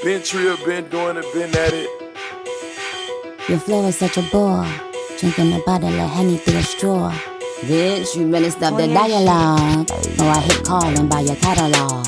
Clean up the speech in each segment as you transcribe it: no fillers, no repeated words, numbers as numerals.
Been trill, been doing it, been at it. Your flow is such a bore. Drinking a bottle of Henny through a straw. Bitch, you better stop the dialogue, or I hit call and buy your catalog.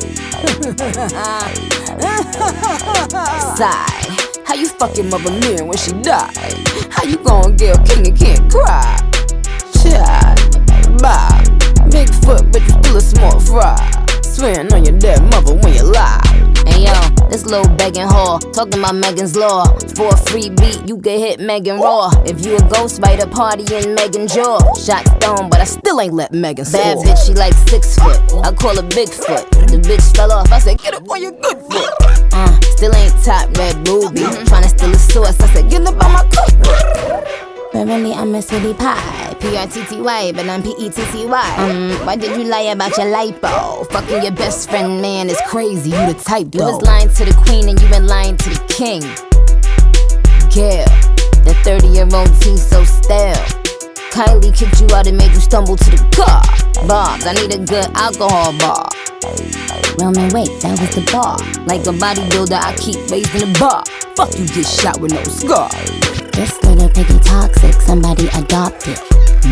Sigh, how you fucking mother man when she died? How you gon' get a king and can't cry? Child, bye. Big foot, but you still a small fry. Swearing on your dead mother when you lie. Hey yo, this little begging whore talking about Megan's Law. For a free beat, you can hit Megan Raw. If you a ghostwriter, party in Megan jaw. Shot stone, but I still ain't let Megan soar. Bad bitch, she like 6 foot. I call her Bigfoot. The bitch fell off, I said get up on your good foot. Still ain't top red booby. Tryna steal a source, I said get up on my cookbook. But really I'm a sweetie pie. P-R-T-T-Y, but I'm P-E-T-T-Y. Why did you lie about your lipo? Fucking your best friend, man, is crazy, you the type though. You was lying to the queen and you been lying to the king. Yeah, the 30-year-old tea so stale. Kylie kicked you out and made you stumble to the car. Bobs, I need a good alcohol bar. Roman, wait, that was the bar. Like a bodybuilder, I keep raising the bar. Fuck you, get shot with no scar. This little piggy toxic, somebody adopt it.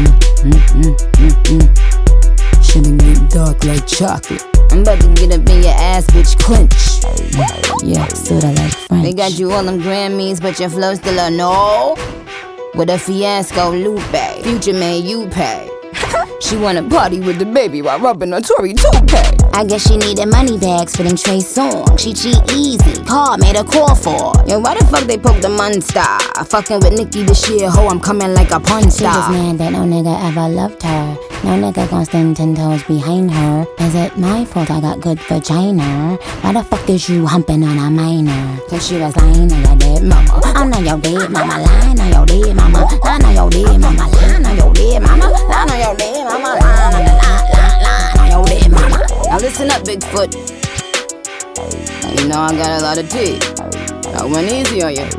Shouldn't get dark like chocolate. I'm about to get up in your ass, bitch, clench. Yeah, sorta like French. They got you all them Grammys, but your flow still a no. With a fiasco, Lupe. Future man, you pay. She wanna party with the baby while rubbing a Tory toupee. I guess she needed money bags for them Trey songs. She cheat easy, car made a call for. Yo, why the fuck they poke the monster? Fucking with Nicki this year, ho, I'm coming like a punch star. She was mad that no nigga ever loved her. No nigga gon' stand 10 toes behind her. Is it my fault I got good vagina? Why the fuck is you humping on a minor? Cause she was lying on your dead mama. I'm not your dead mama, lying on your dead mama. Lying on your dead mama, lying on your dead mama. Lying on your dead mama, lying on your dead mama. Now listen up, Bigfoot. Now you know I got a lot of tea. I went easy on you.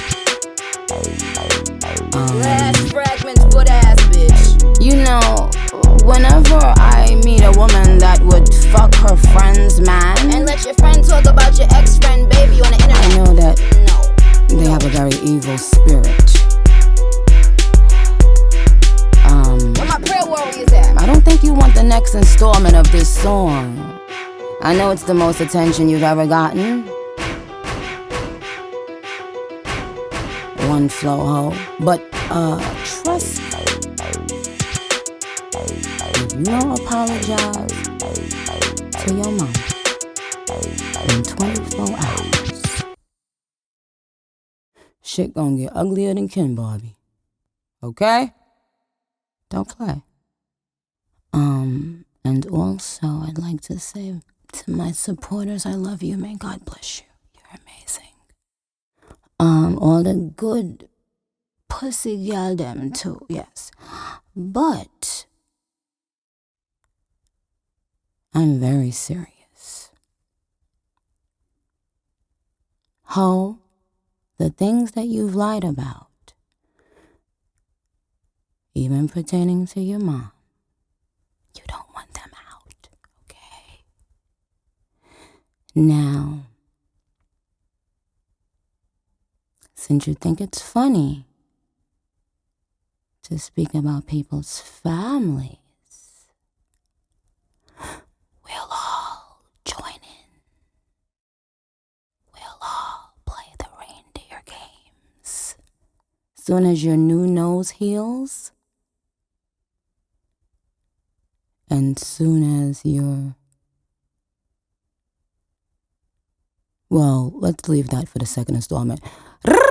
Last fragments, good ass bitch. You know, whenever I meet a woman that would fuck her friend's man and let your friend talk about your ex-friend baby on the internet, I know that they have a very evil spirit. Where my prayer warriors at? I don't think you want the next installment of this song. I know it's the most attention you've ever gotten. One flow ho, but trust me. If you don't apologize to your mom in 24 hours, shit gon' get uglier than Ken Barbie. Okay? Don't play. And also I'd like to say to my supporters, I love you. May God bless you. You're amazing. All the good pussy girl them too, yes. But I'm very serious. Ho, the things that you've lied about, even pertaining to your mom, you don't want them out, okay? Now, since you think it's funny to speak about people's families, we'll all join in. We'll all play the reindeer games. Soon as your new nose heals, and soon as you're... Well, let's leave that for the second installment.